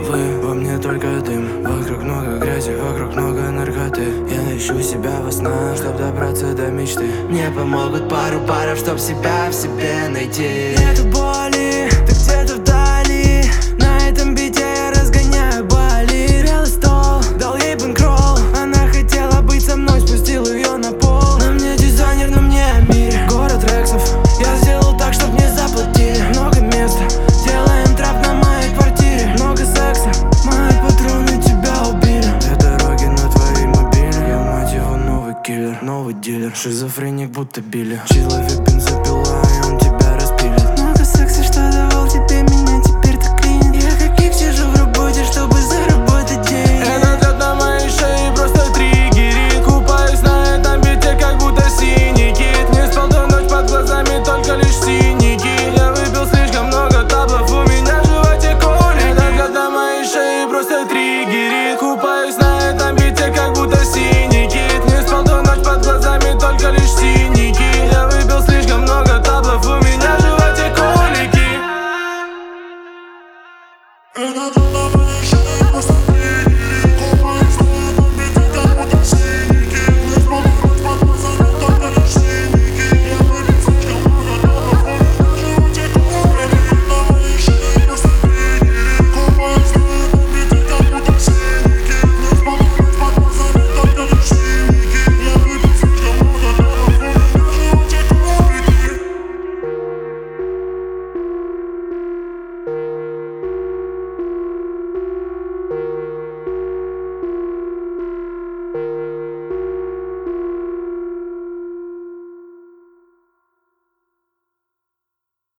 головы, во мне только дым. Вокруг много грязи, вокруг много наркоты. Я ищу себя во снах, чтоб добраться до мечты. Мне помогут пару паров, чтоб себя в себе найти. Нету боли, ты где-то вдали. На этом бите я разгоняю боли. Белый стол, дал ей бэнкролл. Она хотела быть со мной, спустил ее на пол. На мне дизайнер, на мне Амире. Город рексов, я сделал так, чтоб мне заплатили. Много места, делаем трап на моей квартире. Много секса, мои патроны тебя убили. Две дороги на твоей мобиле. Я, мать его, новый киллер, новый дилер. Шизофреник, будто Билли. Человек бензопила.